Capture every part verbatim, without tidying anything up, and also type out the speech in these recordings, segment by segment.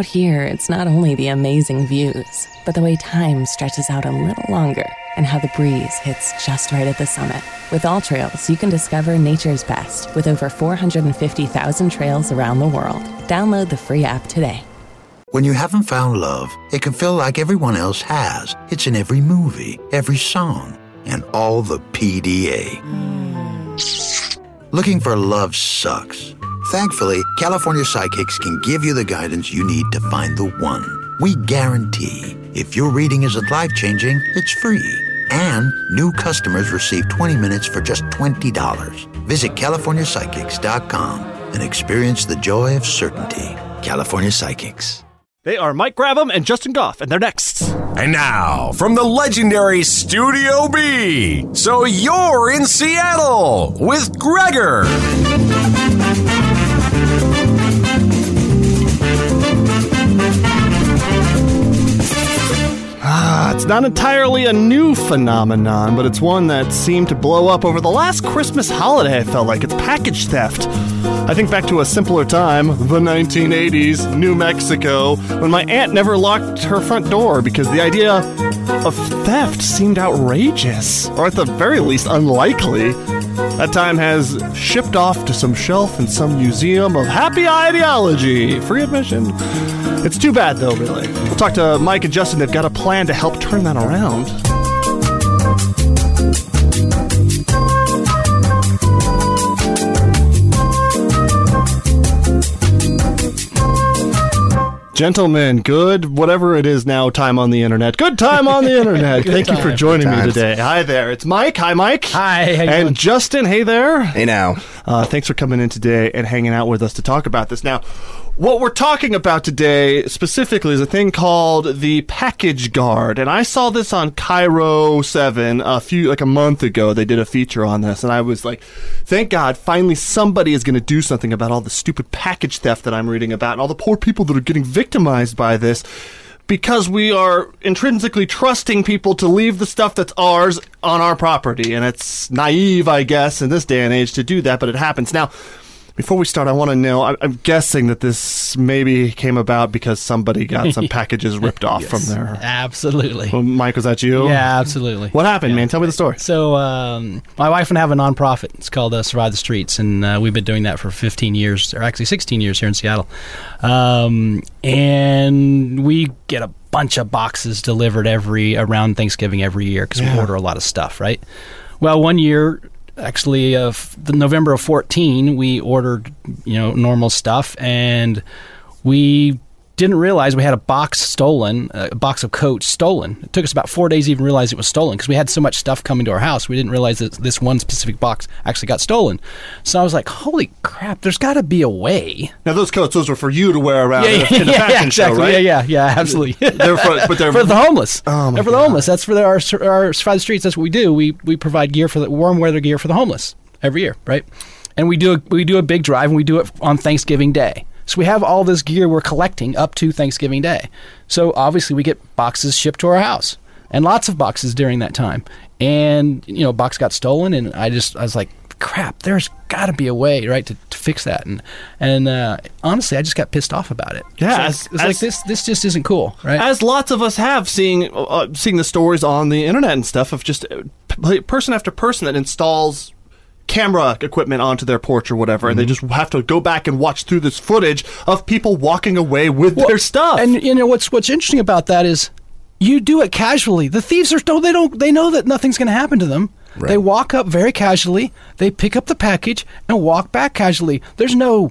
Out here, it's not only the amazing views, but the way time stretches out a little longer and how the breeze hits just right at the summit. With All Trails, you can discover nature's best with over four hundred fifty thousand trails around the world. Download the free app today. When you haven't found love, it can feel like everyone else has. It's in every movie, every song, and all the P D A. Looking for love sucks. Thankfully, California Psychics can give you the guidance you need to find the one. We guarantee if your reading isn't life-changing, it's free. And new customers receive twenty minutes for just twenty dollars. Visit California Psychics dot com and experience the joy of certainty. California Psychics. They are Mike Grabham and Justin Goff, and they're next. And now, from the legendary Studio B, so you're in Seattle with Gregor. Ah, it's not entirely a new phenomenon, but it's one that seemed to blow up over the last Christmas holiday, I felt like. It's package theft. I think back to a simpler time, the nineteen eighties, New Mexico, when my aunt never locked her front door because the idea of theft seemed outrageous, or at the very least unlikely. That time has shipped off to some shelf in some museum of happy ideology. Free admission. It's too bad, though, really. We'll talk to Mike and Justin. They've got a plan to help turn that around. Gentlemen, good, whatever it is now, time on the internet. Good time on the internet. Thank you for joining me today. Hi there. It's Mike. Hi, Mike. Hi. How you and doing? Justin. Hey there. Hey now. Uh, thanks for coming in today and hanging out with us to talk about this. Now, what we're talking about today specifically is a thing called the Package Guard, and I saw this on Cairo seven a few, like a month ago. They did a feature on this, and I was like, thank God, finally somebody is going to do something about all the stupid package theft that I'm reading about and all the poor people that are getting victimized by this, because we are intrinsically trusting people to leave the stuff that's ours on our property, and it's naive, I guess, in this day and age to do that, but it happens. Now, before we start, I want to know, I'm guessing that this maybe came about because somebody got some packages ripped off Yes, from there. Absolutely. Well, Mike, was that you? Yeah, absolutely. What happened, yeah. man? Tell me the story. So, um, my wife and I have a nonprofit. It's called uh, Survive the Streets, and uh, we've been doing that for fifteen years, or actually sixteen years here in Seattle. Um, and we get a bunch of boxes delivered every around Thanksgiving every year because yeah. we order a lot of stuff, right? Well, one year, actually, uh, the November of fourteen, we ordered, you know, normal stuff, and we didn't realize we had a box stolen, a box of coats stolen. It took us about four days to even realize it was stolen because we had so much stuff coming to our house. We didn't realize that this one specific box actually got stolen. So I was like, holy crap, there's got to be a way. Now, those coats, those were for you to wear around Yeah, in a, yeah, in a yeah, fashion exactly. show, right? Yeah, yeah, yeah, absolutely. They're for, but they're for the homeless. Oh, my they're for God. the homeless. That's for the, our, our Survive the Streets. That's what we do. We we provide gear for the warm weather gear for the homeless every year, right? And we do a, we do a big drive, and we do it on Thanksgiving Day. So we have all this gear we're collecting up to Thanksgiving Day. So obviously we get boxes shipped to our house, and lots of boxes during that time. And, you know, a box got stolen, and I just, I was like, crap, there's got to be a way, right, to, to fix that. And and uh, honestly, I just got pissed off about it. Yeah. So as, it's, it's as, like, this this just isn't cool, right? As lots of us have, seeing, uh, seeing the stories on the internet and stuff of just uh, p- person after person that installs camera equipment onto their porch or whatever, and they just have to go back and watch through this footage of people walking away with Well, their stuff. And you know what's what's interesting about that is you do it casually. The thieves are don't they don't they know that nothing's going to happen to them. Right. They walk up very casually, they pick up the package and walk back casually. There's no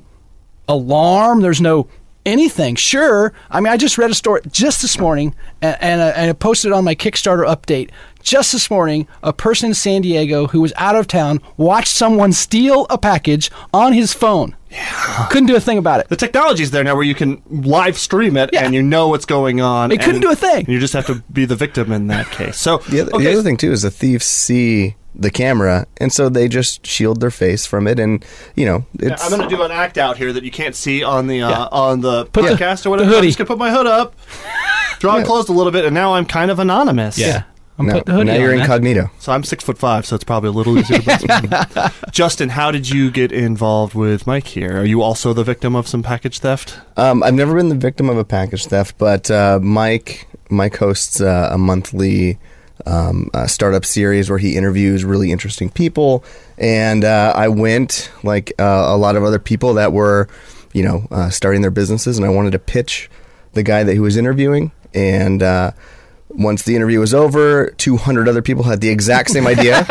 alarm, there's no anything. Sure, I mean, I just read a story just this morning, and, and, uh, and I posted on my Kickstarter update just this morning. A person in San Diego who was out of town watched someone steal a package on his phone. Yeah. Couldn't do a thing about it. The technology's there now where you can live stream it, Yeah. and you know what's going on. It couldn't and do a thing. You just have to be the victim in that case. So The other, okay, the other thing too is the thieves see the camera, and so they just shield their face from it, and you know yeah, it's. I'm going to do an act out here that you can't see on the uh, Yeah. on the Put the- podcast or whatever. the hoodie. I'm just going to put my hood up, draw it Yeah. closed a little bit, and now I'm kind of anonymous. Yeah. I'm No, putting the hoodie now on, you're man. incognito. So I'm six foot five, so it's probably a little easier to blend. Justin, how did you get involved with Mike here? Are you also the victim of some package theft? Um, I've never been the victim of a package theft, but uh, Mike Mike hosts uh, a monthly um, uh, startup series where he interviews really interesting people, and uh, I went like uh, a lot of other people that were, you know, uh, starting their businesses, and I wanted to pitch the guy that he was interviewing, and uh, once the interview was over, two hundred other people had the exact same idea.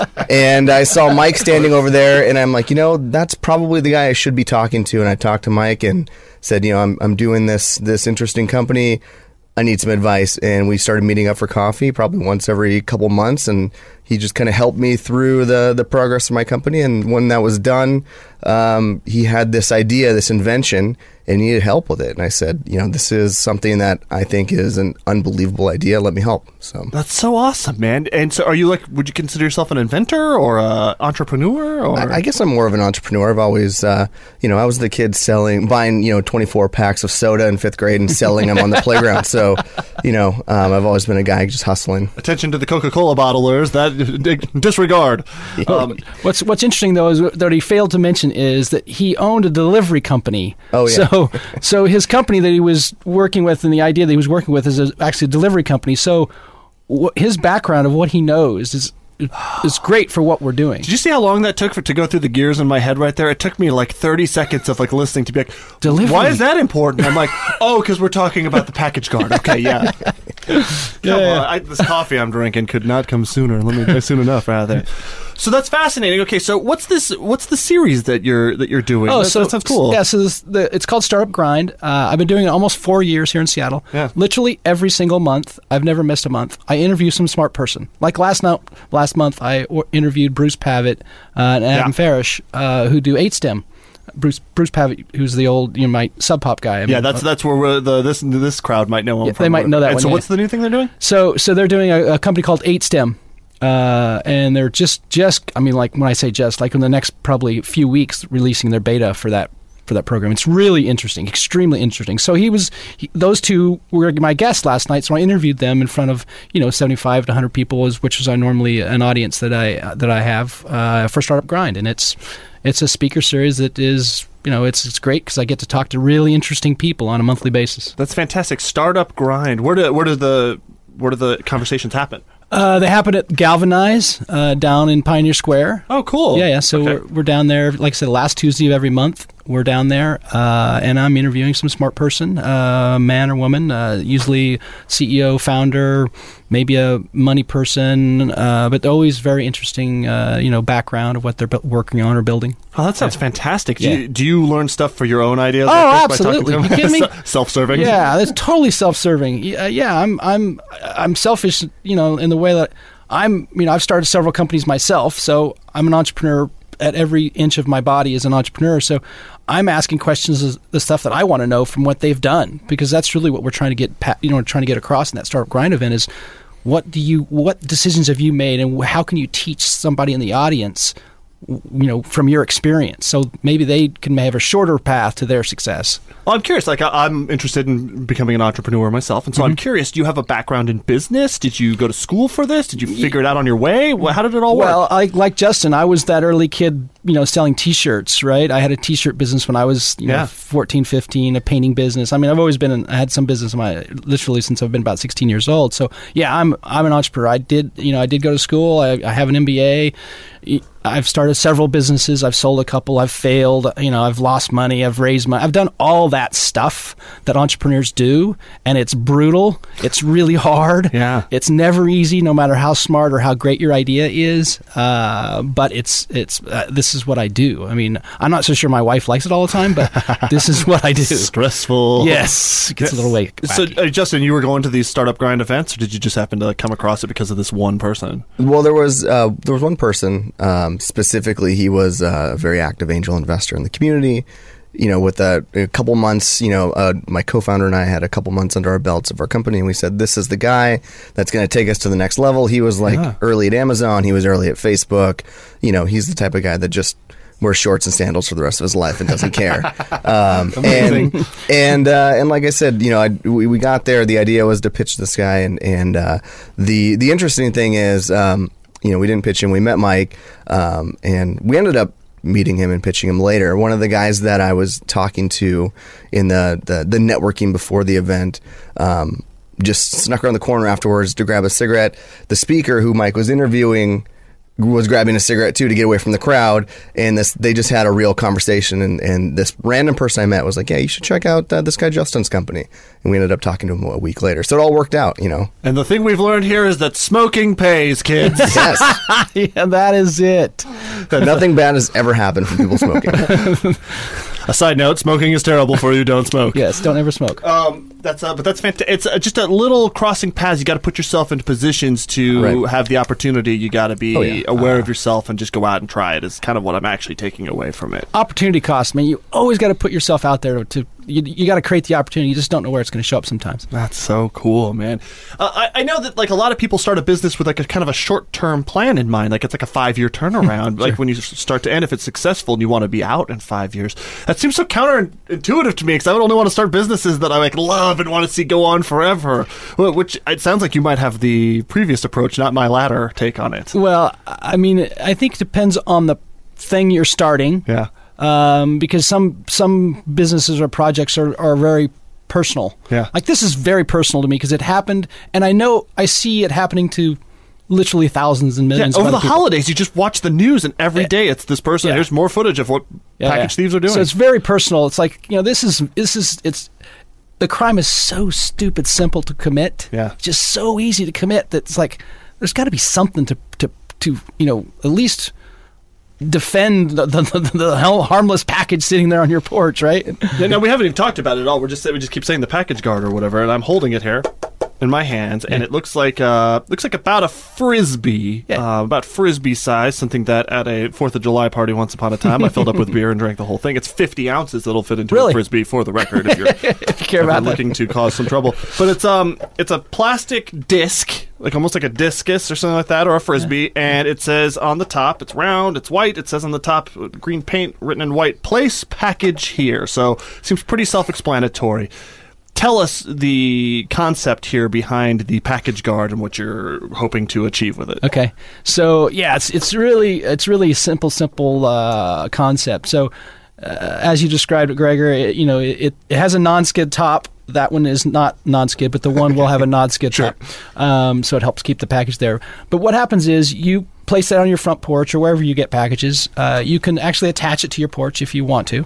And I saw Mike standing over there, and I'm like, you know, that's probably the guy I should be talking to. And I talked to Mike and said, you know, I'm I'm doing this this interesting company. I need some advice. And we started meeting up for coffee probably once every couple months. And he just kind of helped me through the, the progress of my company. And when that was done, um, he had this idea, this invention, and he needed help with it. And I said, you know, this is something that I think is an unbelievable idea. Let me help. So That's so awesome, man. And so are you like, would you consider yourself an inventor or a entrepreneur? Or I, I guess I'm more of an entrepreneur. I've always, uh, you know, I was the kid selling, buying, you know, twenty-four packs of soda in fifth grade and selling them on the playground. So, you know, um, I've always been a guy just hustling. Attention to the Coca-Cola bottlers. That disregard. Um, What's What's interesting though is that he failed to mention is that he owned a delivery company. Oh, yeah. So so his company that he was working with, and the idea that he was working with, is a, actually a delivery company. So wh- his background of what he knows is is great for what we're doing. Did you see how long that took for to go through the gears in my head right there? It took me like thirty seconds of like listening to be like, Delivery. why is that important? I'm like, oh, because we're talking about the package guard. Okay, yeah. Come Yeah, yeah. on, I, this coffee I'm drinking could not come sooner. Let me soon enough, rather. So that's fascinating. Okay, so what's this? What's the series that you're that you're doing? Oh, that, so that sounds cool. Yeah, so this, the, it's called Startup Grind. Uh, I've been doing it almost four years here in Seattle. Yeah. Literally every single month. I've never missed a month. I interview some smart person. Like last night, last month, I o- interviewed Bruce Pavitt uh, and Adam Yeah. Farish, uh, who do eight stem. Bruce Bruce Pavitt, who's the old you know my Sub Pop guy. I Yeah, mean, that's uh, that's where we're, the this this crowd might know him Yeah, from. they might know that And one, so, yeah. what's the new thing they're doing? So so they're doing a, a company called eight stem. Uh, and they're just, just, I mean, like when I say just, like in the next probably few weeks, releasing their beta for that for that program. It's really interesting, extremely interesting. So he was, he, those two were my guests last night. So I interviewed them in front of you know seventy-five to one hundred people, which is normally an audience that I uh, that I have uh, for Startup Grind, and it's it's a speaker series that is. You know, it's it's great because I get to talk to really interesting people on a monthly basis. That's fantastic. Startup Grind. Where do where do the where do the conversations happen? Uh, they happen at Galvanize uh, down in Pioneer Square. Oh, cool. Yeah, yeah. So Okay. we're, we're down there, like I said, last Tuesday of every month. We're down there, uh, and I'm interviewing some smart person, uh, man or woman, uh, usually C E O, founder, maybe a money person, uh, but always very interesting, uh, you know, background of what they're bu- working on or building. Oh, that sounds fantastic. Do, Yeah. you, do you learn stuff for your own ideas? Oh, like this by talking absolutely. to them? You kidding me? Se- Self-serving. Yeah, that's totally self-serving. Yeah, yeah, I'm I'm I'm selfish, you know, in the way that I'm, you know, I've started several companies myself, so I'm an entrepreneur at every inch of my body as an entrepreneur. So I'm asking questions of the stuff that I want to know from what they've done, because that's really what we're trying to get, pa- you know, trying to get across in that Startup Grind event is what do you, what decisions have you made, and how can you teach somebody in the audience, you know, from your experience, so maybe they can have a shorter path to their success. Well, I'm curious. Like, I, I'm interested in becoming an entrepreneur myself, and so Mm-hmm. I'm curious. Do you have a background in business? Did you go to school for this? Did you figure it out on your way? Wh- How did it all work? Well, I, like Justin, I was that early kid, you know, selling T-shirts, right? I had a T-shirt business when I was, you Yeah. know, fourteen, fifteen, a painting business. I mean, I've always been, in, I had some business in my, literally since I've been about sixteen years old. So, yeah, I'm I'm an entrepreneur. I did, you know, I did go to school. I, I have an M B A. I've started several businesses. I've sold a couple. I've failed. You know, I've lost money. I've raised money. I've done all that stuff that entrepreneurs do, and it's brutal. It's really hard. Yeah. It's never easy, no matter how smart or how great your idea is. Uh, but it's it's uh, this is what I do. I mean, I'm not so sure my wife likes it all the time, but this is what I do. Stressful. Yes, it gets a little way. So, wacky. uh, Justin, you were going to these Startup Grind events, or did you just happen to come across it because of this one person? Well, there was uh, there was one person um, specifically. He was uh, a very active angel investor in the community. You know, with a, a couple months, you know, uh, my co-founder and I had a couple months under our belts of our company, and we said, "This is the guy that's going to take us to the next level." He was like Yeah. early at Amazon. He was early at Facebook. You know, he's the type of guy that just wears shorts and sandals for the rest of his life and doesn't care. Um, and and uh, and like I said, you know, I, we, we got there. The idea was to pitch this guy, and and uh, the the interesting thing is, um, you know, we didn't pitch him. We met Mike, um, and we ended up meeting him and pitching him later. One of the guys that I was talking to in the the, the networking before the event. Um, just snuck around the corner afterwards to grab a cigarette. The speaker who Mike was interviewing was grabbing a cigarette too to get away from the crowd, and this they just had a real conversation, and, and this random person I met was like, yeah, you should check out uh, this guy Justin's company, and we ended up talking to him a week later, so it all worked out, you know. And the thing we've learned here is that smoking pays, kids. Yes. Yeah, that is it. Nothing bad has ever happened from people smoking. A side note, smoking is terrible for you. Don't smoke. Yes, don't ever smoke. Um, that's uh, but that's fantastic. It's uh, just a little crossing paths. You got to put yourself into positions to Right. have the opportunity. You got to be Oh, yeah. aware of yourself and just go out and try it. Is kind of what I'm actually taking away from it. Opportunity cost, man. You always got to put yourself out there to. You, you got to create the opportunity. You just don't know where it's going to show up sometimes. That's so cool, man. Uh, I, I know that like a lot of people start a business with like a kind of a short-term plan in mind. Like it's like a five-year turnaround. Like when you s- start to end, if it's successful and you want to be out in five years. That seems so counterintuitive to me because I would only want to start businesses that I like love and want to see go on forever. Wh- Which it sounds like you might have the previous approach, not my latter take on it. Well, I mean, I think it depends on the thing you're starting. Yeah. Um, because some some businesses or projects are, are very personal. Yeah. Like this is very personal to me because it happened, and I know I see it happening to literally thousands and Yeah, millions. over of the other people. holidays, you just watch the news, and every day it's this person. Yeah. There's more footage of what Yeah, package yeah. thieves are doing. So it's very personal. It's like, you know, this is this is it's the crime is so stupid simple to commit. Yeah. Just so easy to commit that it's like there's got to be something to to to you know at least defend the, the, the, the harmless package sitting there on your porch, right? Yeah, no, we haven't even talked about it at all. We're just we just keep saying the package guard or whatever, and I'm holding it here in my hands, and it looks like uh looks like about a frisbee, Yeah. uh, about frisbee size, something that at a Fourth of July party once upon a time I filled up with beer and drank the whole thing. It's fifty ounces that'll fit into Really? a frisbee, for the record, if you're, If you care if about you're that. looking to cause some trouble. But it's um it's a plastic disc, like almost like a discus or something like that, or a frisbee, and it says on the top, it's round, it's white, it says on the top, green paint written in white, place package here. So seems pretty self-explanatory. Tell us the concept here behind the package guard and what you're hoping to achieve with it. Okay, so yeah, it's it's really it's really a simple simple uh, concept. So uh, as you described it, Gregor, it, you know it, it has a non-skid top. That one is not non-skid, but the one will have a non-skid Sure. top. Um, so it helps keep the package there. But what happens is you place that on your front porch or wherever you get packages. Uh, you can actually attach it to your porch if you want to,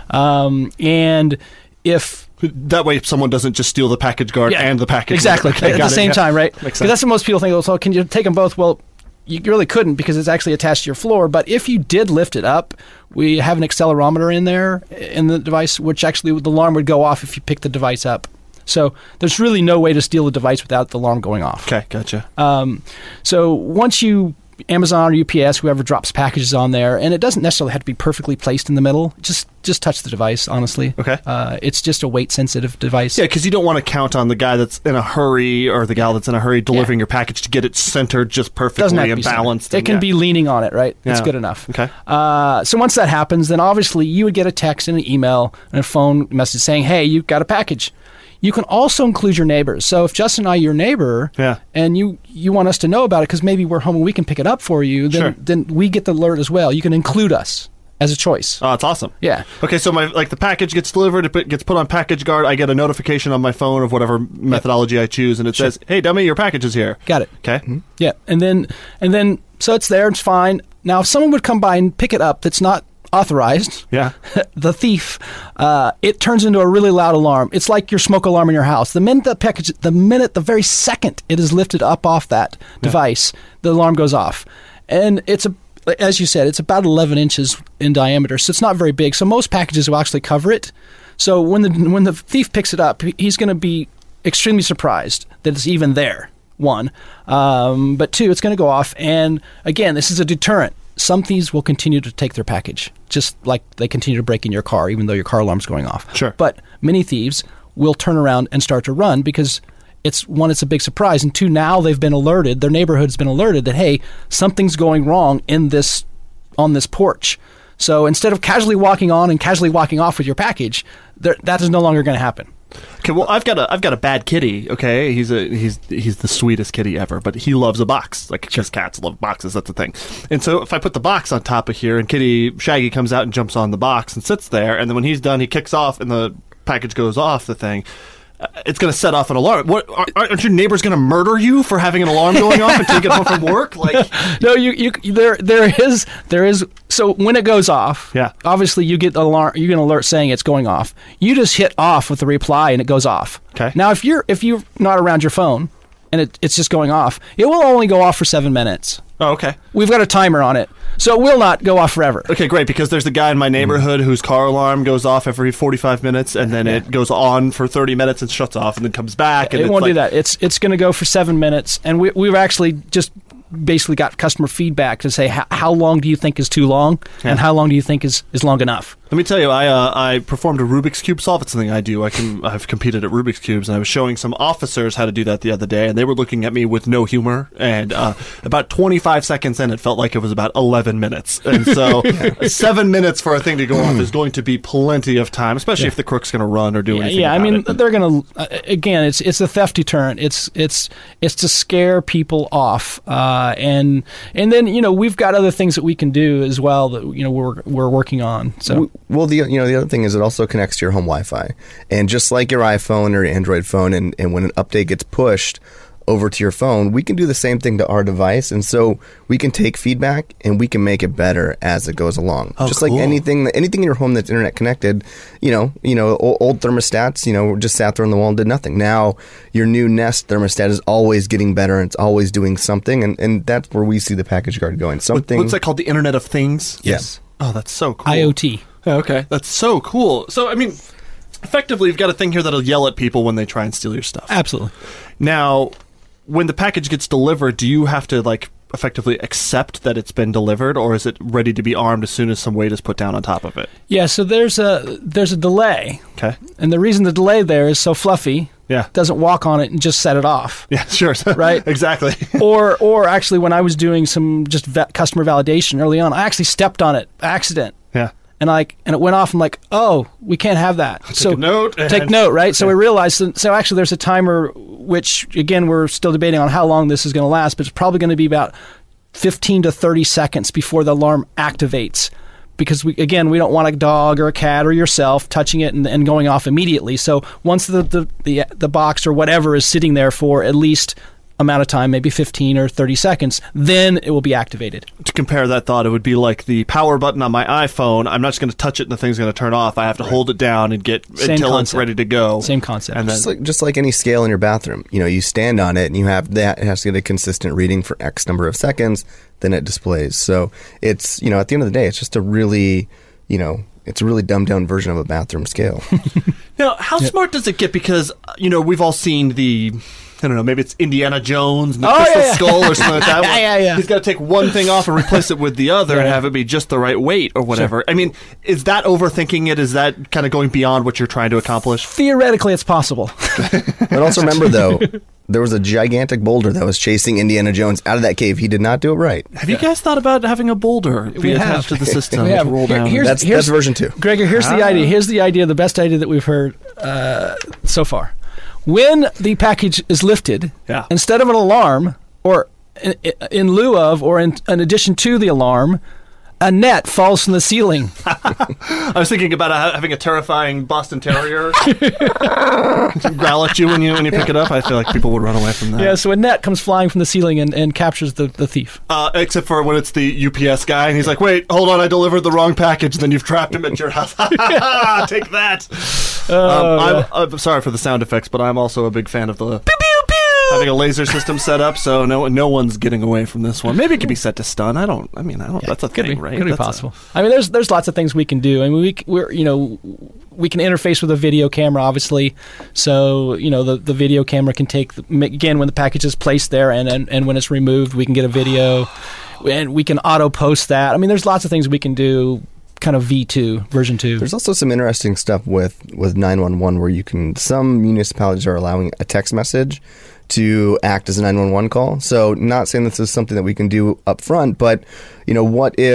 um, and if That way someone doesn't just steal the package guard Yeah, and the package. exactly Okay, at got the it. same Yeah. time, right? Makes Because sense. that's what most people think. So can you take them both? Well, you really couldn't because it's actually attached to your floor. But if you did lift it up, we have an accelerometer in there in the device, which actually the alarm would go off if you pick the device up. So there's really no way to steal the device without the alarm going off. Okay, gotcha. Um, so once you Amazon or U P S, whoever drops packages on there, and it doesn't necessarily have to be perfectly placed in the middle. Just just touch the device, honestly. Okay. Uh, it's just a weight sensitive device. Yeah, because you don't want to count on the guy that's in a hurry or the gal that's in a hurry delivering your package to get it centered just Doesn't perfectly have to and be centered. balanced. It and- can yeah. be leaning on it, right? It's Yeah. good enough. Okay. Uh, so once that happens, then obviously you would get a text and an email and a phone message saying, "Hey, you've got a package." You can also include your neighbors. So if Justin and I are your neighbor, Yeah. and you, you want us to know about it because maybe we're home and we can pick it up for you, then Sure. then we get the alert as well. You can include us as a choice. Oh, it's awesome. Yeah. Okay, so my like the package gets delivered, it put- gets put on package guard. I get a notification on my phone of whatever methodology I choose, and it says, "Hey, dummy, your package is here." Got it. Okay. Yeah, and then and then so it's there, it's fine. Now, if someone would come by and pick it up, that's not authorized. Yeah. The thief, uh, it turns into a really loud alarm. It's like your smoke alarm in your house. The minute the package, the minute, the very second it is lifted up off that device, the alarm goes off, and it's a. As you said, it's about eleven inches in diameter, so it's not very big. So most packages will actually cover it. So when the when the thief picks it up, he's going to be extremely surprised that it's even there. One, um, but two, it's going to go off. And again, this is a deterrent. Some thieves will continue to take their package, just like they continue to break in your car, even though your car alarm's going off. Sure. But many thieves will turn around and start to run because it's one, it's a big surprise, and two, now they've been alerted. Their neighborhood's been alerted that hey, something's going wrong in this on this porch. So instead of casually walking on and casually walking off with your package, there, that is no longer going to happen. Okay, well, I've got a I've got a bad kitty. Okay, he's a he's he's the sweetest kitty ever, but he loves a box. Like, because cats love boxes, that's the thing. And so if I put the box on top of here, and Kitty Shaggy comes out and jumps on the box and sits there, and then when he's done, he kicks off, and the package goes off the thing. Uh, it's going to set off an alarm. What are, aren't your neighbors going to murder you for having an alarm going off until you get home from work? Like, no, you you there there is there is. So when it goes off, yeah. obviously you get the alarm. You get an alert saying it's going off. You just hit off with the reply, and it goes off. Okay. Now, if you're if you're not around your phone and it, it's just going off, it will only go off for seven minutes. Oh, okay. We've got a timer on it, so it will not go off forever. Okay, great, because there's a guy in my neighborhood whose car alarm goes off every forty-five minutes, and then yeah. it goes on for thirty minutes and shuts off, and then comes back. And it it's won't like, do that. It's it's going to go for seven minutes, and we, we've actually just basically got customer feedback to say how, how long do you think is too long, yeah. and how long do you think is, is long enough. Let me tell you, I uh, I performed a Rubik's Cube solve. It's something I do. I can I've competed at Rubik's Cubes, and I was showing some officers how to do that the other day, and they were looking at me with no humor. And uh, about twenty-five seconds in, it felt like it was about eleven minutes. And so, seven minutes for a thing to go off is going to be plenty of time, especially yeah. if the crook's going to run or do yeah, anything. Yeah, about I mean, it. they're going to uh, again. It's it's a theft deterrent. It's it's it's to scare people off, uh, and and then you know we've got other things that we can do as well that you know we're we're working on. So well, the you know the other thing is it also connects to your home Wi-Fi, and just like your iPhone or your Android phone, and, and when an update gets pushed over to your phone, we can do the same thing to our device, and so we can take feedback and we can make it better as it goes along. Oh, just cool. like anything, anything in your home that's internet connected, you know, you know, old, old thermostats, you know, just sat there on the wall and did nothing. Now your new Nest thermostat is always getting better, and it's always doing something, and, and that's where we see the package guard going. Something. What's that called? The Internet of Things? Yes. Oh, that's so cool. IoT. Okay, that's so cool. So, I mean, effectively, you've got a thing here that'll yell at people when they try and steal your stuff. Absolutely. Now, when the package gets delivered, do you have to, like, effectively accept that it's been delivered, or is it ready to be armed as soon as some weight is put down on top of it? Yeah, so there's a there's a delay. Okay. And the reason the delay there is so Fluffy yeah. doesn't walk on it and just set it off. Yeah, sure. Right? Exactly. or or actually, when I was doing some just va- customer validation early on, I actually stepped on it by accident. Yeah. And like, and it went off. I'm like, oh, we can't have that. Take so a note. Take and- note, right? So yeah. we realized. So, so actually, there's a timer, which again, we're still debating on how long this is going to last, but it's probably going to be about fifteen to thirty seconds before the alarm activates. Because we again, we don't want a dog or a cat or yourself touching it and, and going off immediately. So once the, the the the box or whatever is sitting there for at least amount of time, maybe fifteen or thirty seconds, then it will be activated. To compare that thought, it would be like the power button on my iPhone. I'm not just going to touch it and the thing's going to turn off. I have to right. hold it down and get Same until concept. it's ready to go. Same concept. And then, just like just like any scale in your bathroom, you know, you stand on it and you have that. It has to get a consistent reading for X number of seconds. Then it displays. So it's you know at the end of the day, it's just a really you know it's a really dumbed down version of a bathroom scale. Now, how yep. smart does it get? Because you know we've all seen the. I don't know, maybe it's Indiana Jones and the oh, Crystal yeah, yeah. Skull or something like that. yeah, yeah, yeah. He's got to take one thing off and replace it with the other yeah. and have it be just the right weight or whatever. Sure. I mean, is that overthinking it? Is that kind of going beyond what you're trying to accomplish? Theoretically, it's possible. But also remember, though, there was a gigantic boulder that was chasing Indiana Jones out of that cave. He did not do it right. Have you guys thought about having a boulder be we attached have. to the system we have. to roll down? Here's, that's, here's, that's version two. Gregor, here's ah. the idea. Here's the idea, the best idea that we've heard uh, so far. When the package is lifted, yeah. instead of an alarm, or in, in lieu of, or in, in addition to the alarm, a net falls from the ceiling. I was thinking about uh, having a terrifying Boston Terrier growl at you when you when you pick it up. I feel like people would run away from that. Yeah, so a net comes flying from the ceiling and, and captures the, the thief. Uh, except for when it's the U P S guy, and he's like, wait, hold on, I delivered the wrong package, and then you've trapped him at your house. Take that. Oh, um, yeah. I'm, I'm sorry for the sound effects, but I'm also a big fan of the... Pew, pew, pew. Having a laser system set up, so no no one's getting away from this one. Maybe it could be set to stun. I don't. I mean, I don't. Yeah, that's a could thing, be, right? Could be that's possible. A, I mean, there's there's lots of things we can do. I mean, we we're you know we can interface with a video camera, obviously. So you know the, the video camera can take the, again when the package is placed there, and, and and when it's removed, we can get a video, and we can auto post that. I mean, there's lots of things we can do. Kind of V two, version two. There's also some interesting stuff with, with nine one one where you can, some municipalities are allowing a text message to act as a nine one one call. So not saying this is something that we can do up front, but, you know, what if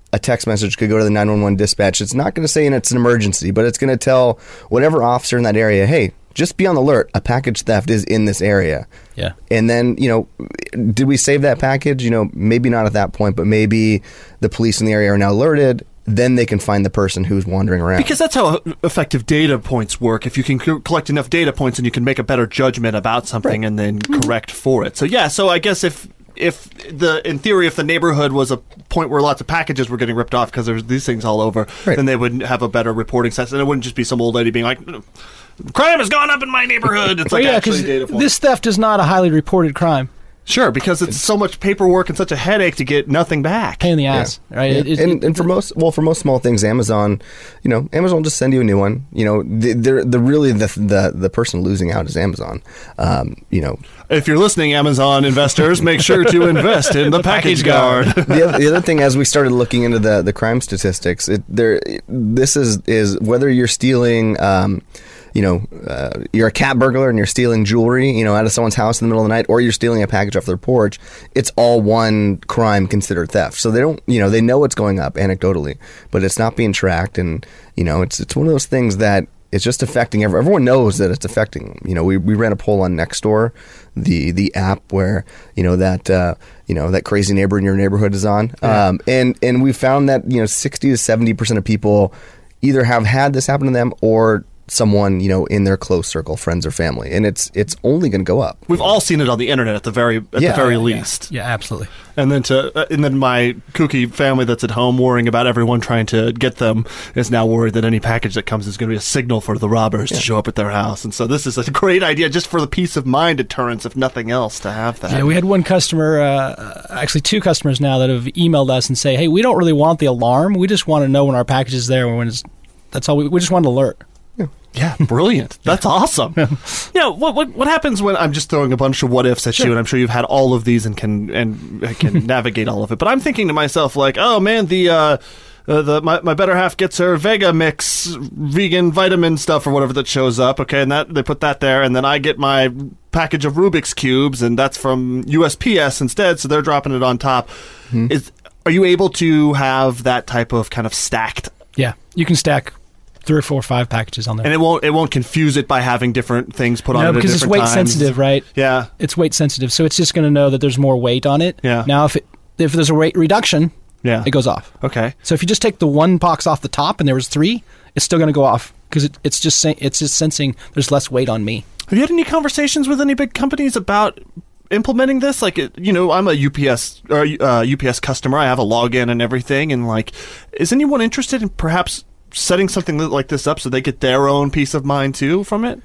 a text message could go to the nine one one dispatch. It's not going to say it's an emergency, but it's going to tell whatever officer in that area, hey, just be on the alert. A package theft is in this area. Yeah. And then, you know, did we save that package? You know, maybe not at that point, but maybe the police in the area are now alerted. Then they can find the person who's wandering around. Because that's how effective data points work. If you can c- collect enough data points, and you can make a better judgment about something Right. and then correct for it. So yeah, so I guess if if the in theory if the neighborhood was a point where lots of packages were getting ripped off because there's these things all over, Right. then they would have a better reporting sense, and it wouldn't just be some old lady being like, crime has gone up in my neighborhood. It's Well, like yeah, actually 'cause data points. this theft is not a highly reported crime. Sure, because it's so much paperwork and such a headache to get nothing back. Pain in the ass, right? Yeah. It- it- and, and for most, well, for most small things, Amazon, you know, Amazon will just send you a new one. You know, the, the, the really the, the the person losing out is Amazon. Um, you know, If you're listening, Amazon investors, make sure to invest in the package guard. the, other, the other thing, as we started looking into the, the crime statistics, it, there, this is is whether you're stealing, um, you know, uh, you're a cat burglar and you're stealing jewelry, you know, out of someone's house in the middle of the night, or you're stealing a package off their porch. It's all one crime considered theft. So they don't, you know, they know it's going up anecdotally, but it's not being tracked, and you know, it's it's one of those things that. It's just affecting everyone. Everyone knows that it's affecting them. You know, we, we ran a poll on Nextdoor, the the app where you know that uh, you know that crazy neighbor in your neighborhood is on, Yeah. um, and and we found that you know sixty to seventy percent of people either have had this happen to them or someone you know in their close circle, friends or family, and it's it's only going to go up. We've all seen it on the internet at the very at Yeah. the very Yeah, least. yeah, absolutely. And then to uh, and then my kooky family that's at home worrying about everyone trying to get them is now worried that any package that comes is going to be a signal for the robbers to show up at their house. And so this is a great idea just for the peace of mind deterrence, if nothing else, to have that. Yeah, we had one customer, uh, actually two customers now that have emailed us and say, "Hey, we don't really want the alarm. We just want to know when our package is there. When it's that's all. We, we just want an alert." Yeah, brilliant. That's awesome. Yeah, what, what what happens when I'm just throwing a bunch of what ifs at you, and I'm sure you've had all of these and can and can navigate all of it. But I'm thinking to myself like, oh man, the uh, uh, the my, my better half gets her Vega Mix vegan vitamin stuff or whatever that shows up. Okay, and that they put that there, and then I get my package of Rubik's cubes, and that's from U S P S instead, so they're dropping it on top. Mm-hmm. Is are you able to have that type of kind of stacked? Yeah, you can stack three or four or five packages on there. And it won't it won't confuse it by having different things put on no, it at because it's different weight times. sensitive, right? Yeah. It's weight sensitive, so it's just going to know that there's more weight on it. Yeah. Now, if it, if there's a weight reduction, Yeah. it goes off. Okay. So if you just take the one box off the top and there was three, it's still going to go off because it, it's just say, it's just sensing there's less weight on me. Have you had any conversations with any big companies about implementing this? Like, it- you know, I'm a U P S or uh, U P S customer. I have a login and everything, and like, is anyone interested in perhaps setting something like this up so they get their own peace of mind too from it?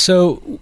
So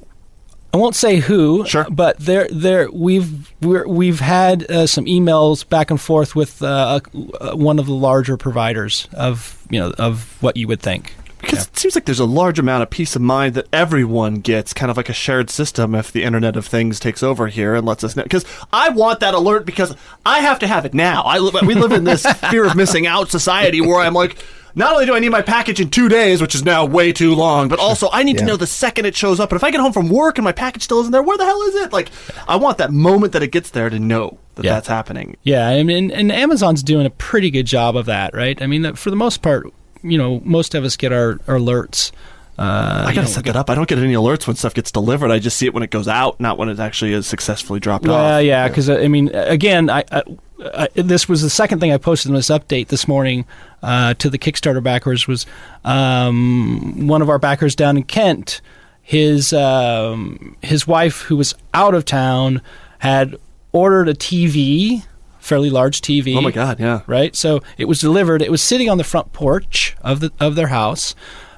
I won't say who, Sure. but there, there we've we're, we've had uh, some emails back and forth with uh, uh, one of the larger providers of you know of what you would think. Because it seems like there's a large amount of peace of mind that everyone gets, kind of like a shared system if the Internet of Things takes over here and lets us know. Because I want that alert because I have to have it now. I li- we live in this fear of missing out society where I'm like, not only do I need my package in two days, which is now way too long, but also I need to Yeah. know the second it shows up. And if I get home from work and my package still isn't there, where the hell is it? Like, I want that moment that it gets there to know that Yeah. that's happening. Yeah, and, and and Amazon's doing a pretty good job of that, right? I mean, that for the most part, you know, most of us get our, our alerts. Uh, I you gotta know, set that up. I don't get any alerts when stuff gets delivered. I just see it when it goes out, not when it actually is successfully dropped off. Well, yeah, because I mean, again, I, I, I this was the second thing I posted in this update this morning uh, to the Kickstarter backers was um, one of our backers down in Kent. His um, his wife, who was out of town, had ordered a T V, fairly large T V. Oh my God, yeah. Right, so it was delivered. It was sitting on the front porch of the of their house.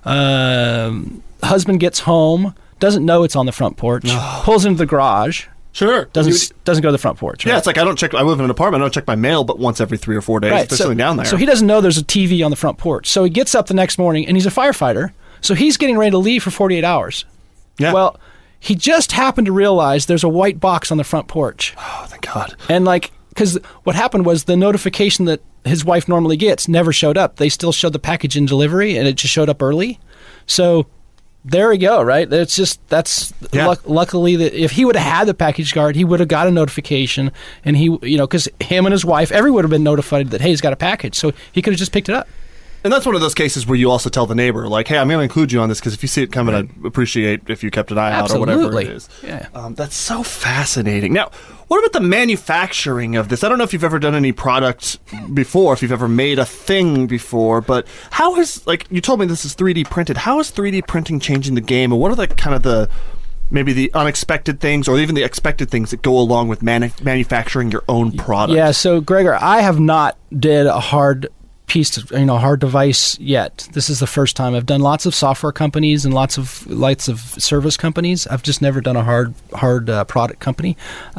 Um, husband gets home, doesn't know it's on the front porch, pulls into the garage. Sure. Doesn't You- doesn't go to the front porch. Right? Yeah, it's like I don't check. I live in an apartment. I don't check my mail, but once every three or four days, right. there's so, something down there. So he doesn't know there's a T V on the front porch. So he gets up the next morning, and he's a firefighter. So he's getting ready to leave for forty-eight hours. yeah. Well, he just happened to realize there's a white box on the front porch, oh, thank God. and like, because what happened was the notification that his wife normally gets never showed up. They still showed the package in delivery, and it just showed up early. So there we go, right? It's just, that's, Yeah. luck, luckily, that if he would have had the package guard, he would have got a notification, and he, you know, because him and his wife, everyone would have been notified that, hey, he's got a package, so he could have just picked it up. And that's one of those cases where you also tell the neighbor, like, hey, I'm going to include you on this because if you see it coming, I'd appreciate if you kept an eye out or whatever Absolutely. it is. Yeah. Um, that's so fascinating. Now, what about the manufacturing of this? I don't know if you've ever done any product before, if you've ever made a thing before, but how is, like, you told me this is three D printed. How is three D printing changing the game, and what are the kind of the, maybe the unexpected things or even the expected things that go along with manu- manufacturing your own product? Yeah, so, Gregor, I have not did a hard piece, of, you know, hard device yet. This is the first time. I've done lots of software companies and lots of lots of service companies. I've just never done a hard hard uh, product company.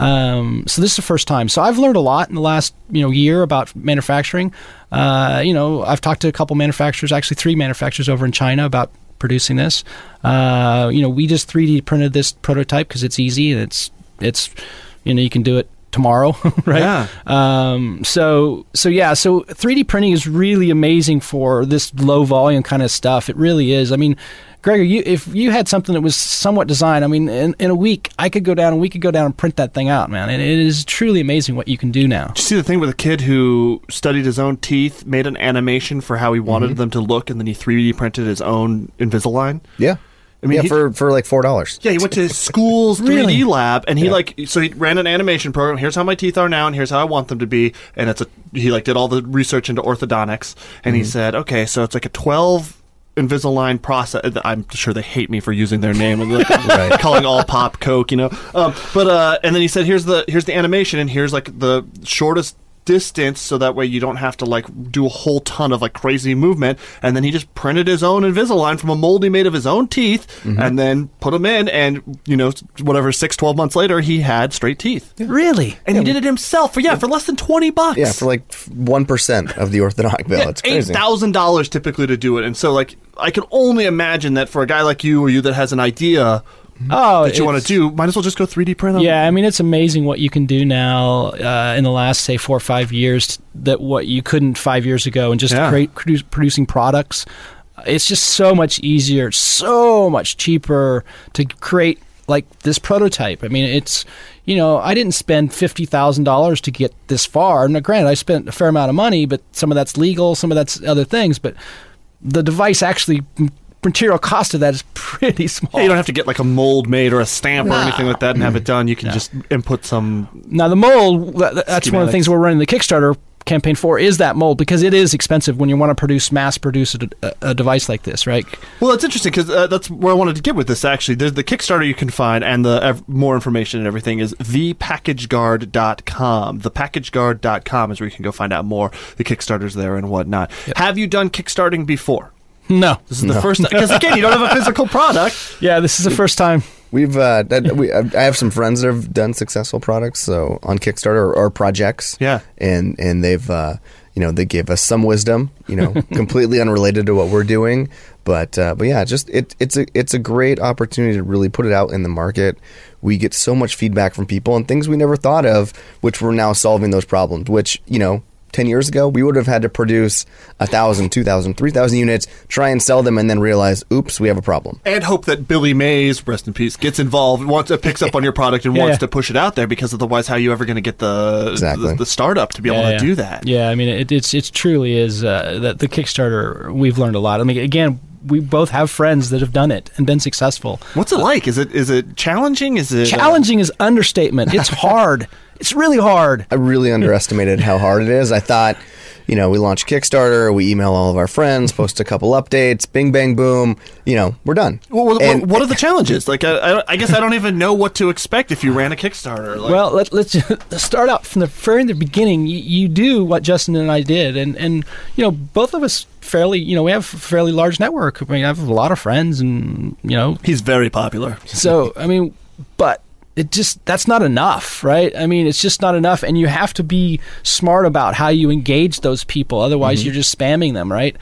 Um, so this is the first time. So I've learned a lot in the last you know year about manufacturing. Uh, you know, I've talked to a couple manufacturers, actually three manufacturers over in China about producing this. Uh, you know, we just three D printed this prototype because it's easy and it's it's you know you can do it tomorrow, right? Yeah. Um, so, so yeah, so three D printing is really amazing for this low volume kind of stuff. It really is. I mean, Gregor, you, if you had something that was somewhat designed, I mean, in, in a week, I could go down and we could go down and print that thing out, man. And it is truly amazing what you can do now. Did you see the thing with a kid who studied his own teeth, made an animation for how he wanted Mm-hmm. them to look, and then he three D printed his own Invisalign? Yeah. I mean, yeah, he- for, for like four dollars. Yeah, he went to his school's Really? three D lab, and he Yeah. like so he ran an animation program. Here's how my teeth are now, and here's how I want them to be. And it's a he like did all the research into orthodontics, and he said, okay, so it's like a twelve Invisalign process. I'm sure they hate me for using their name and like, Right. calling all pop Coke, you know. Um, but uh, and then he said, here's the here's the animation, and here's like the shortest distance, so that way you don't have to like do a whole ton of like crazy movement. And then he just printed his own Invisalign from a mold he made of his own teeth, Mm-hmm. and then put them in, and you know whatever six twelve months later he had straight teeth. Really? And he did it himself for yeah for less than twenty bucks. Yeah, for like one percent of the orthodontic bill. It's eight crazy. thousand dollars typically to do it. And so like I can only imagine that for a guy like you or you that has an idea Oh, that you want to it's- do, might as well just go three D print them. Yeah, I mean, it's amazing what you can do now uh, in the last, say, four or five years that what you couldn't five years ago, and just Yeah. create, produce, producing products. It's just so much easier, so much cheaper to create like this prototype. I mean, it's, you know, I didn't spend fifty thousand dollars to get this far. Now, granted, I spent a fair amount of money, but some of that's legal, some of that's other things. But the device actually, material cost of that is pretty small. Yeah, you don't have to get like a mold made or a stamp or Nah. anything like that and have it done. You can No. just input some. Now, the mold, that, that's one of the things Schematics. we're running the Kickstarter campaign for, is that mold, because it is expensive when you want to produce, mass produce a, a, a device like this, right? Well, it's interesting because uh, that's where I wanted to get with this, actually. There's the Kickstarter you can find, and the ev- more information and everything is the package guard dot com. the package guard dot com is where you can go find out more. The Kickstarter's there and whatnot. Have you done Kickstarting before? No. This is the first time. Because, again, you don't have a physical product. Yeah, this is the first time. We've uh, that, we, I have some friends that have done successful products, so on Kickstarter or, or projects. Yeah. and and they've uh, you know they gave us some wisdom, you know, completely unrelated to what we're doing, but uh, but yeah, just it it's a it's a great opportunity to really put it out in the market. We get so much feedback from people and things we never thought of, which we're now solving those problems. Which you know. ten years ago, we would have had to produce one thousand, two thousand, three thousand units, try and sell them, and then realize, oops, we have a problem. And hope that Billy Mays, rest in peace, gets involved, wants uh, picks up on your product and Yeah, wants yeah. to push it out there, because otherwise how are you ever going to get the, Exactly. the the startup to be able Yeah, to yeah. do that? Yeah, I mean, it, it's it's truly is uh, that the Kickstarter. We've learned a lot. I mean, again, we both have friends that have done it and been successful. What's it like? Is it is it challenging? Is it uh, Challenging is understatement. It's hard. It's really hard. I really underestimated how hard it is. I thought, you know, we launch Kickstarter, we email all of our friends, post a couple updates, bing, bang, boom, you know, we're done. Well, what, And- what are the challenges? Like, I, I, I guess I don't even know what to expect if you ran a Kickstarter. Like, Well, let, let's let's start out from the very the beginning. You, you do what Justin and I did, and, and you know, both of us fairly, you know, we have a fairly large network. I mean, I have a lot of friends, and you know, he's very popular. so I mean, but it just that's not enough, right? I mean, it's just not enough, and you have to be smart about how you engage those people. Otherwise, you're just spamming them, right?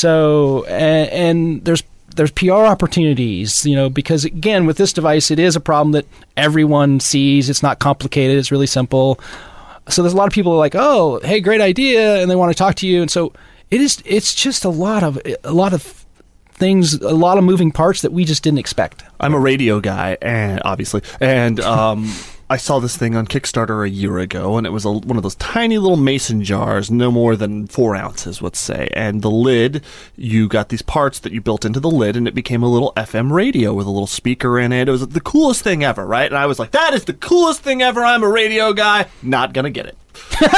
So, and, and there's there's P R opportunities, you know, because again, with this device, it is a problem that everyone sees. It's not complicated. It's really simple. So there's a lot of people who are like, oh, hey, great idea, and they want to talk to you, and so it is. It's just a lot of a lot of things, a lot of moving parts that we just didn't expect. I'm a radio guy, and obviously, and um, I saw this thing on Kickstarter a year ago, and it was a, one of those tiny little mason jars, no more than four ounces, let's say. And the lid, you got these parts that you built into the lid, and it became a little F M radio with a little speaker in it. It was the coolest thing ever, right? And I was like, that is the coolest thing ever. I'm a radio guy. Not gonna get it.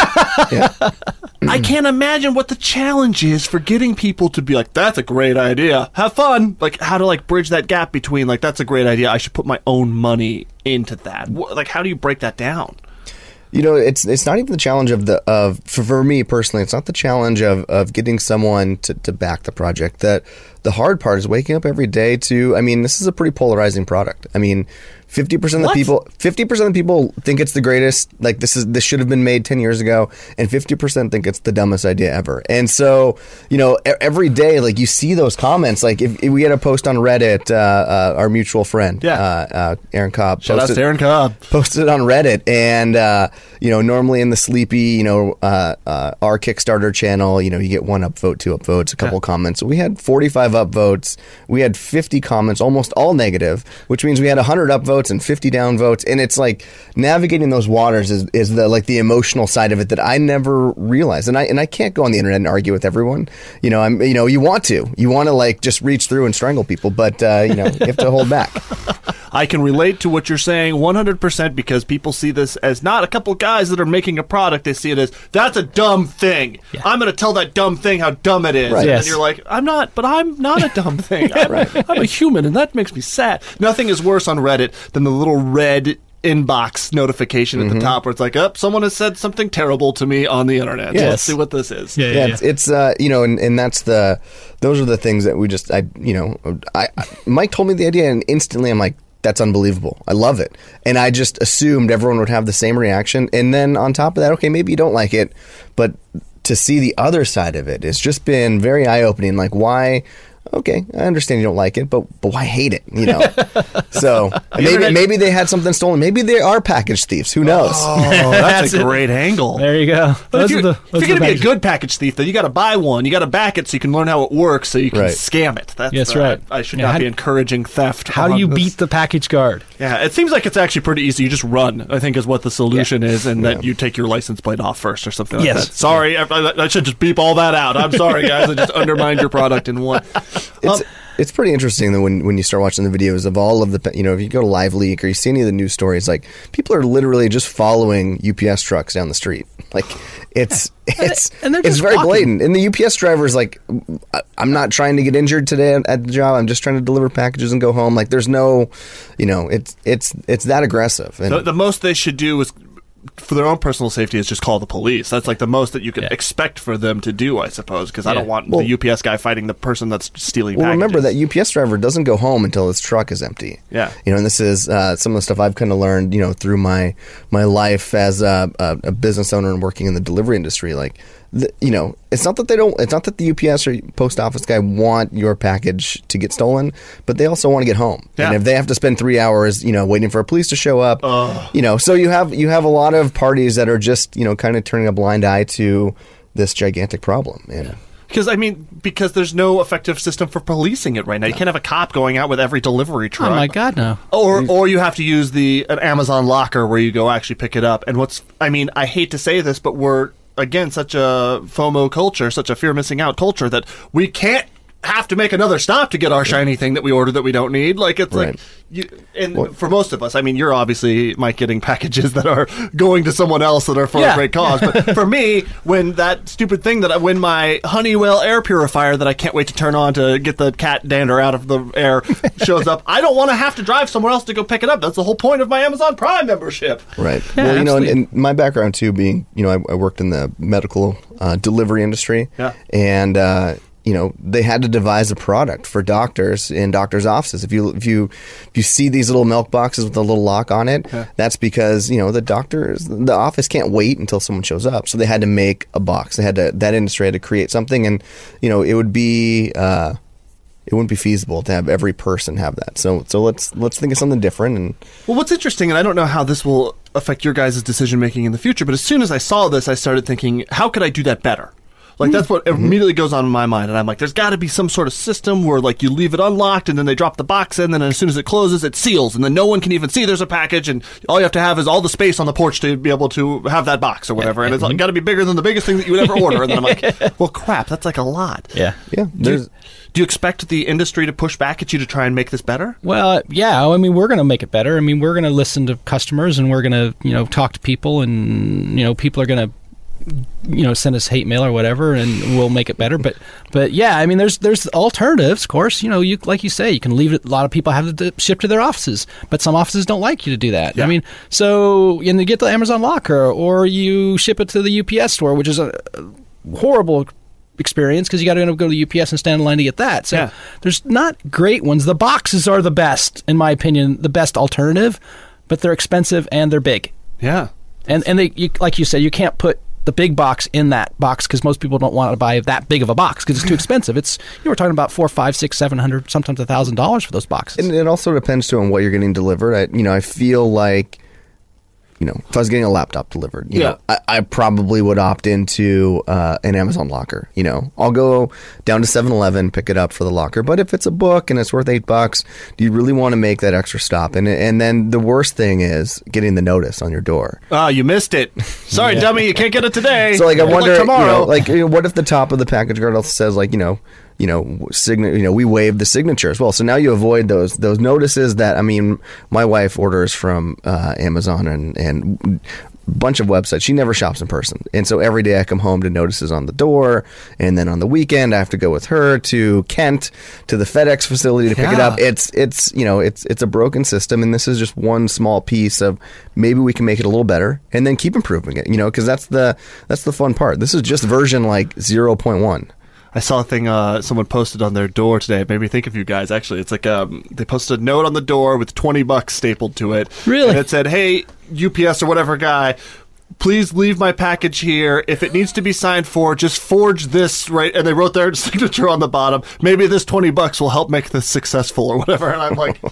I can't imagine what the challenge is for getting people to be like, that's a great idea, have fun. Like, how to like bridge that gap between like, that's a great idea, I should put my own money into that. Wh- like, how do you break that down? You know, it's it's not even the challenge of the of for, for me personally. It's not the challenge of, of getting someone to, to back the project. That the hard part is waking up every day to. I mean, this is a pretty polarizing product. I mean, fifty percent of the people, fifty percent of the people think it's the greatest. Like this is this should have been made ten years ago, and fifty percent think it's the dumbest idea ever. And so, you know, every day, like you see those comments. Like if, if we had a post on Reddit, uh, uh, our mutual friend, yeah. uh, uh, Aaron Cobb, shout posted, out to Aaron Cobb, posted it on Reddit, and uh, you know, normally in the sleepy, you know, uh, uh, our Kickstarter channel, you know, you get one upvote, two upvotes, a couple yeah. comments. So we had forty-five upvotes, we had fifty comments, almost all negative, which means we had one hundred upvotes and fifty downvotes, and it's like navigating those waters is, is the like the emotional side of it that I never realized, and I and I can't go on the internet and argue with everyone. You know, I'm you know you want to you want to like just reach through and strangle people, but uh, you know you have to hold back. I can relate to what you're saying one hundred percent because people see this as not a couple guys that are making a product. They see it as, that's a dumb thing. Yeah. I'm going to tell that dumb thing how dumb it is. Right. And Yes. you're like, I'm not, but I'm not a dumb thing. I'm, right. I'm a human, and that makes me sad. Nothing is worse on Reddit than the little red inbox notification at mm-hmm. the top where it's like, oh, someone has said something terrible to me on the internet. Yes. So let's see what this is. Yeah, yeah, yeah. It's, it's uh, you know, and, and that's the, those are the things that we just, I, you know, I, I Mike told me the idea, and instantly I'm like, that's unbelievable. I love it. And I just assumed everyone would have the same reaction. And then on top of that, okay, maybe you don't like it, but to see the other side of it, it's just been very eye-opening. Like, why... Okay, I understand you don't like it, but but why hate it? You know, so maybe had, maybe they had something stolen. Maybe they are package thieves. Who knows? Oh, that's, that's a great angle. There you go. But if you're, the, if you're going to be a good package thief, though, you got to buy one. You got to back it so you can learn how it works, so you can right. scam it. That's yes, uh, right. I should yeah, not how, be encouraging theft. How do you this. beat the package guard? Yeah, it seems like it's actually pretty easy. You just run, I think, is what the solution yeah. is, and yeah. that you take your license plate off first or something like yes. that. Sorry, yeah. I, I should just beep all that out. I'm sorry, guys. I just undermined your product in one. It's, um, It's pretty interesting that when, when you start watching the videos of all of the, you know, if you go to Live Leak or you see any of the news stories, like people are literally just following U P S trucks down the street. Like it's it's and they're it's just very walking. blatant. And the U P S driver's like, I'm not trying to get injured today at the job. I'm just trying to deliver packages and go home. Like there's no, you know, it's it's it's that aggressive. And the, the most they should do is, for their own personal safety, is just call the police. That's like the most that you could yeah. expect for them to do, I suppose, because yeah. I don't want well, the U P S guy fighting the person that's stealing well, packages. remember that U P S driver doesn't go home until his truck is empty. Yeah. You know, and this is uh, some of the stuff I've kind of learned, you know, through my my life as a, a, a business owner and working in the delivery industry. Like, the, you know, it's not that they don't, it's not that the U P S or post office guy want your package to get stolen, but they also want to get home. Yeah. And if they have to spend three hours, you know, waiting for a police to show up, uh. you know, so you have you have a lot of parties that are just, you know, kind of turning a blind eye to this gigantic problem. And yeah. Because, I mean, because there's no effective system for policing it right now. You can't have a cop going out with every delivery truck. Oh, my God, no. Or or you have to use the an Amazon locker where you go actually pick it up. And what's, I mean, I hate to say this, but we're, again, such a FOMO culture, such a fear missing out culture that we can't have to make another stop to get our shiny thing that we ordered that we don't need. Like, it's right. like, you, and well, for most of us, I mean, you're obviously, Mike, getting packages that are going to someone else that are for yeah. a great cause. But for me, when that stupid thing that I, when my Honeywell air purifier that I can't wait to turn on to get the cat dander out of the air shows up, I don't want to have to drive somewhere else to go pick it up. That's the whole point of my Amazon Prime membership. Right. Yeah, well, you know, and, absolutely. and my background too, being, you know, I, I worked in the medical uh, delivery industry, yeah. and uh, you know, they had to devise a product for doctors in doctors' offices. If you if you if you see these little milk boxes with a little lock on it, yeah. that's because, you know, the doctors, the office can't wait until someone shows up. So they had to make a box. They had to that industry had to create something, and you know, it would be. Uh, It wouldn't be feasible to have every person have that. So, so let's let's think of something different. And well, what's interesting, and I don't know how this will affect your guys' decision making in the future, but as soon as I saw this, I started thinking, how could I do that better? Like, that's what immediately goes on in my mind. And I'm like, there's got to be some sort of system where, like, you leave it unlocked and then they drop the box in, and then as soon as it closes, it seals, and then no one can even see there's a package, and all you have to have is all the space on the porch to be able to have that box or whatever. And it's like, got to be bigger than the biggest thing that you would ever order. And then I'm like, well, crap, that's like a lot. Yeah. Yeah. Do you, There's, do you expect the industry to push back at you to try and make this better? Well, yeah. I mean, we're going to make it better. I mean, we're going to listen to customers, and we're going to, you know, talk to people, and, you know, people are going to, you know, send us hate mail or whatever, and we'll make it better. But, but yeah, I mean, there's there's alternatives, of course. You know, you like you say, you can leave it. A lot of people have it shipped to their offices, but some offices don't like you to do that. Yeah. I mean, so and you get the Amazon locker, or you ship it to the U P S store, which is a horrible experience because you got to go to the U P S and stand in line to get that. So Yeah. there's not great ones. The boxes are the best, in my opinion, the best alternative, but they're expensive and they're big. Yeah. And and they, you, like you said, you can't put the big box in that box because most people don't want to buy that big of a box because it's too expensive. It's you know, we're talking about four, five, six, seven hundred, sometimes a thousand dollars for those boxes. and it also depends too on what you're getting delivered. I, you know, I feel like, you know, if I was getting a laptop delivered, you Yeah. know, I, I probably would opt into uh, an Amazon locker. You know, I'll go down to seven eleven, pick it up for the locker. But if it's a book and it's worth eight bucks, do you really want to make that extra stop? And and then the worst thing is getting the notice on your door. Oh, you missed it. Sorry, dummy, you can't get it today. So like, I Good luck wonder, you tomorrow. know, like, you know, what if the top of the package card also says like, you know, you know, sign, you know, we waive the signature as well. So now you avoid those those notices that, I mean, my wife orders from uh, Amazon and and bunch of websites. She never shops in person, and so every day I come home to notices on the door, and then on the weekend I have to go with her to Kent to the FedEx facility to pick it Yeah. up. It's it's you know it's it's a broken system, and this is just one small piece of maybe we can make it a little better, and then keep improving it. You know, because that's the that's the fun part. This is just version like zero point one. I saw a thing uh, someone posted on their door today. It made me think of you guys, actually. It's like um, they posted a note on the door with twenty bucks stapled to it. Really? And it said, hey, U P S or whatever guy, please leave my package here. If it needs to be signed for, just forge this, right? And they wrote their signature on the bottom. Maybe this twenty bucks will help make this successful or whatever. And I'm like,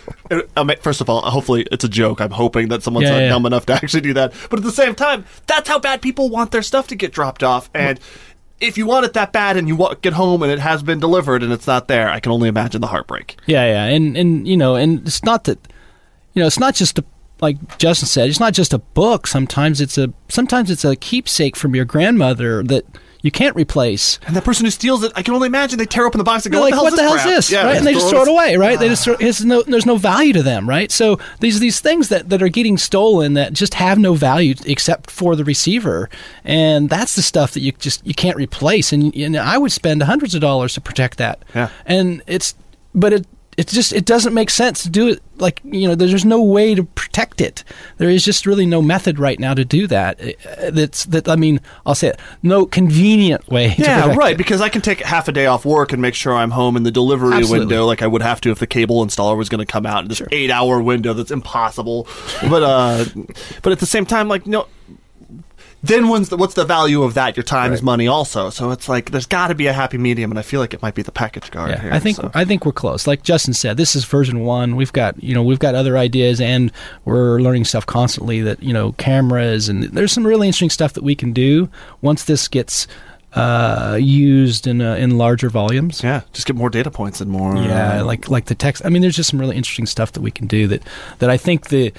I mean, first of all, hopefully it's a joke. I'm hoping that someone's Yeah, not yeah. dumb enough to actually do that. But at the same time, that's how bad people want their stuff to get dropped off. And if you want it that bad and you wa- get home and it has been delivered and it's not there, I can only imagine the heartbreak. Yeah, yeah, and and you know, and it's not that, you know, it's not just a, like Justin said, it's not just a book. Sometimes it's a sometimes it's a keepsake from your grandmother that you can't replace. And the person who steals it, I can only imagine they tear open the box and go, You're what, like, what the hell is crap?" this? Yeah, right? And they just throw it it. away, right? They just throw, it's no, there's no value to them, right? So these these things that, that are getting stolen that just have no value except for the receiver, and that's the stuff that you just you can't replace. And, and I would spend hundreds of dollars to protect that. Yeah. And it's but it it just it doesn't make sense to do it like, you know, there's no way to protect it. There is just really no method right now to do that. Uh, That's that I mean, I'll say it, no convenient way. to Yeah, protect right, it. because I can take half a day off work and make sure I'm home in the delivery Absolutely. window like I would have to if the cable installer was going to come out in this eight-hour window that's impossible. But uh, but at the same time, like, no, then when's the, what's the value of that? Your time is money also. So it's like there's got to be a happy medium, and I feel like it might be the package guard Yeah, here. I think so. I think we're close. Like Justin said, this is version one. We've got you know we've got other ideas, and we're learning stuff constantly. That you know cameras, and there's some really interesting stuff that we can do once this gets uh, used in uh, in larger volumes. Yeah, just get more data points and more. Yeah, uh, like like the text. I mean, there's just some really interesting stuff that we can do that that I think the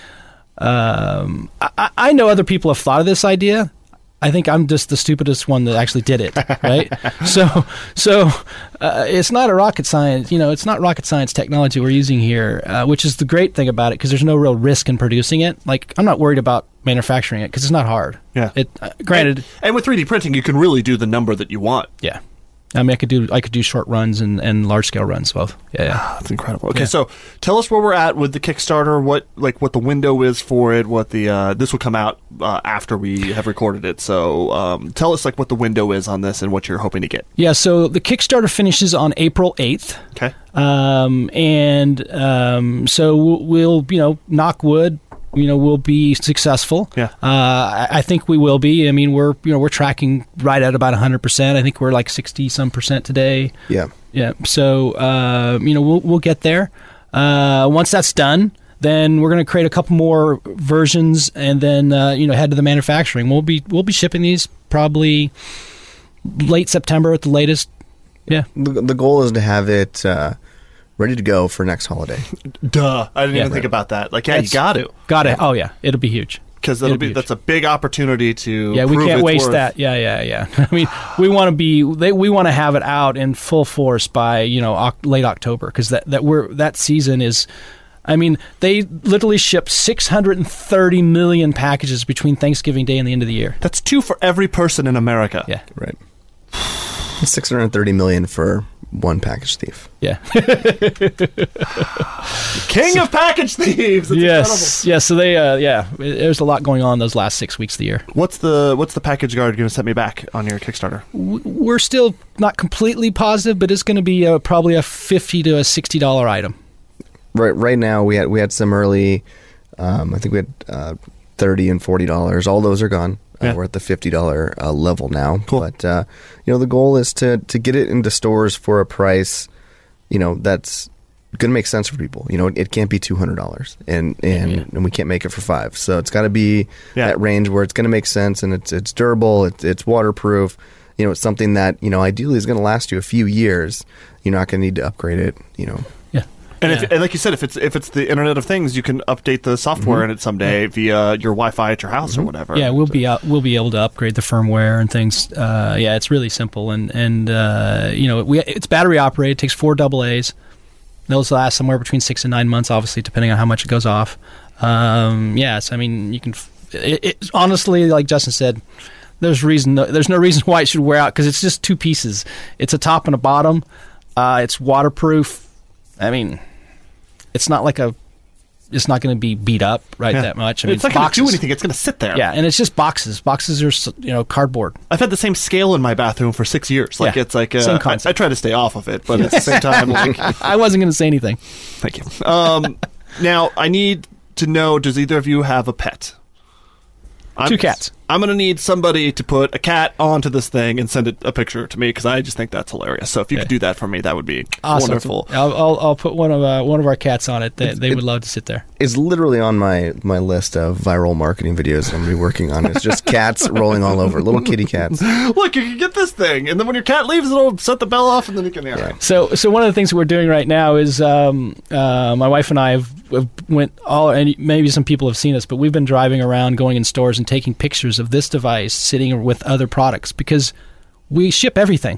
um, I, I know other people have thought of this idea. I think I'm just the stupidest one that actually did it, right? so, so uh, it's not a rocket science, you know, it's not rocket science technology we're using here, uh, which is the great thing about it because there's no real risk in producing it. Like, I'm not worried about manufacturing it because it's not hard. Yeah. It uh, granted, And, and with three D printing, you can really do the number that you want. yeah. I mean, I could do I could do short runs and, and large scale runs both. Yeah, yeah. That's incredible. Okay, Yeah. so tell us where we're at with the Kickstarter. What like what the window is for it. What the uh, this will come out uh, after we have recorded it. So um, tell us like what the window is on this and what you're hoping to get. Yeah, so the Kickstarter finishes on April eighth. Okay. Um, and um, so we'll, you know, knock wood, you know, we'll be successful. Yeah. Uh, I, I think we will be. I mean, we're, you know, we're tracking right at about one hundred percent. I think we're like sixty some percent today. Yeah. Yeah. So, uh, you know, we'll, we'll get there. Uh, once that's done, then we're going to create a couple more versions and then, uh, you know, head to the manufacturing. We'll be, we'll be shipping these probably late September at the latest. Yeah. The, the goal is to have it uh, ready to go for next holiday. Duh. I didn't Yeah. even think about that. Like, yeah, That's- you got to. Got it. Oh, yeah. It'll be huge. Because that'll It'll be be that's a big opportunity to Yeah, we prove can't its waste worth. that. Yeah, yeah, yeah. I mean, we want to be they, we want to have it out in full force by, you know, oc- late October, because that that we're that season is. I mean, they literally ship six hundred thirty million packages between Thanksgiving Day and the end of the year. That's two for every person in America. Yeah, Right. six hundred thirty million for one package thief. yeah. King of package thieves. It's yes, yeah. So they, uh, yeah. There's a lot going on those last six weeks of the year. incredible. What's the what's the package guard going to set me back on your Kickstarter? W- We're still not completely positive, but it's going to be uh probably a fifty to a sixty dollar item. Right. Right now, we had we had some early. Um, I think we had uh, thirty and forty dollars. All those are gone. Uh, Yeah. We're at the fifty dollar uh, level now. Cool. But uh, you know, the goal is to to get it into stores for a price, you know, that's going to make sense for people. You know, it, it can't be two hundred dollars, and and, Yeah. and we can't make it for five. So it's got to be Yeah. that range where it's going to make sense, and it's it's durable. It's it's waterproof. You know, it's something that, you know, ideally is going to last you a few years. You're not going to need to upgrade it. You know. Yeah. And, Yeah. if, and like you said, if it's if it's the Internet of Things, you can update the software in it someday via your Wi-Fi at your house or whatever. Yeah, we'll be out, we'll be able to upgrade the firmware and things. Uh, yeah, it's really simple, and and uh, you know, we it's battery operated. It takes four double A's. Those last somewhere between six and nine months, obviously, depending on how much it goes off. Um, yes, I mean, you can. It, it, honestly, like Justin said, there's reason. There's no reason why it should wear out, because it's just two pieces. It's a top and a bottom. Uh, it's waterproof. I mean, it's not like a. It's not going to be beat up right Yeah. that much. I mean, it's not going to boxes. do anything. It's going to sit there. Yeah, and it's just boxes. Boxes are s- you know cardboard. I've had the same scale in my bathroom for six years. Like Yeah. it's like uh, Same I, concept. I try to stay off of it, but at the same time, like I wasn't going to say anything. thank you. Um, now I need to know: does either of you have a pet? I'm, Two cats. I'm going to need somebody to put a cat onto this thing and send it a picture to me, because I just think that's hilarious. So if you could do that for me, that would be Awesome. wonderful. I'll, I'll I'll put one of uh, one of our cats on it. They, they would love to sit there. It's literally on my, my list of viral marketing videos I'm going to be working on. It's just cats rolling all over, little kitty cats. Look, you can get this thing, and then when your cat leaves, it'll set the bell off, and then you can. Yeah. So so one of the things that we're doing right now is um, uh, my wife and I have, have went all, and maybe some people have seen us, but we've been driving around, going in stores and taking pictures of this device sitting with other products, because we ship everything.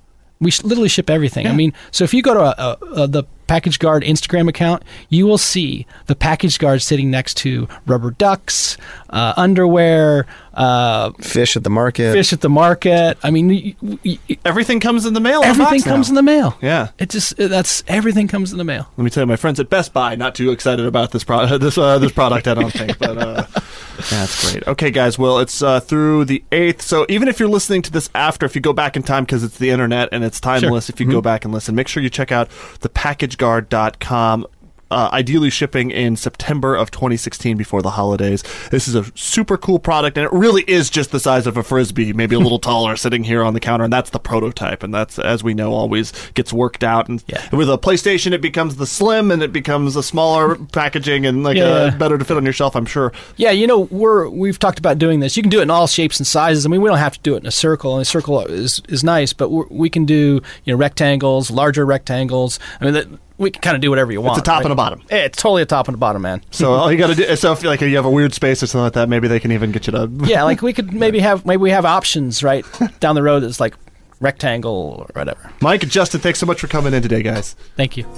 We sh- literally ship everything. I mean, so if you go to a, a, a, the Package Guard Instagram account, you will see the Package Guard sitting next to rubber ducks, uh, underwear, uh, Fish at the market. fish at the market. I mean, y- y- y- Everything comes in the mail. in a everything box now. comes in the mail. Yeah. It just that's everything comes in the mail. Let me tell you, my friends at Best Buy not too excited about this product. This uh, this product, I don't think, but uh, that's great. Okay, guys. Well, it's uh, through the eighth, so even if you're listening to this after, if you go back in time, because it's the internet and it's timeless, Sure. if you go back and listen, make sure you check out the package guard dot com. Uh, ideally shipping in September of twenty sixteen before the holidays. This is a super cool product, and it really is just the size of a Frisbee, maybe a little taller, sitting here on the counter, and that's the prototype, and that's, as we know, always gets worked out. And Yeah. with a PlayStation, it becomes the slim, and it becomes a smaller packaging, and like Yeah. uh, better to fit on your shelf, I'm sure. Yeah, you know, we're we've talked about doing this. You can do it in all shapes and sizes. I mean, we don't have to do it in a circle, and a circle is is nice, but we're, we can do you know rectangles, larger rectangles. I mean, that, we can kind of do whatever you want. a top right? and a bottom. Yeah, it's totally a top and a bottom, man. So all you got to do, so if like you have a weird space or something like that, maybe they can even get you to. Yeah, like we could maybe have maybe we have options right down the road that's like rectangle or whatever. Mike and Justin, thanks so much for coming in today, guys. Thank you.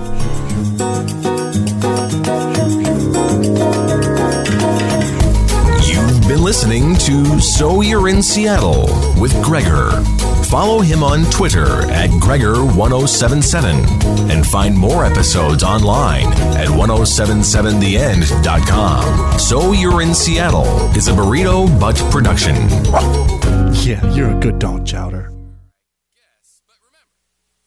You've been listening to So You're in Seattle with Gregor. Follow him on Twitter at Gregor one oh seven seven and find more episodes online at ten seventy-seven the end dot com. So You're in Seattle is a Burrito Butt production. Yeah, you're a good dog, Chowder.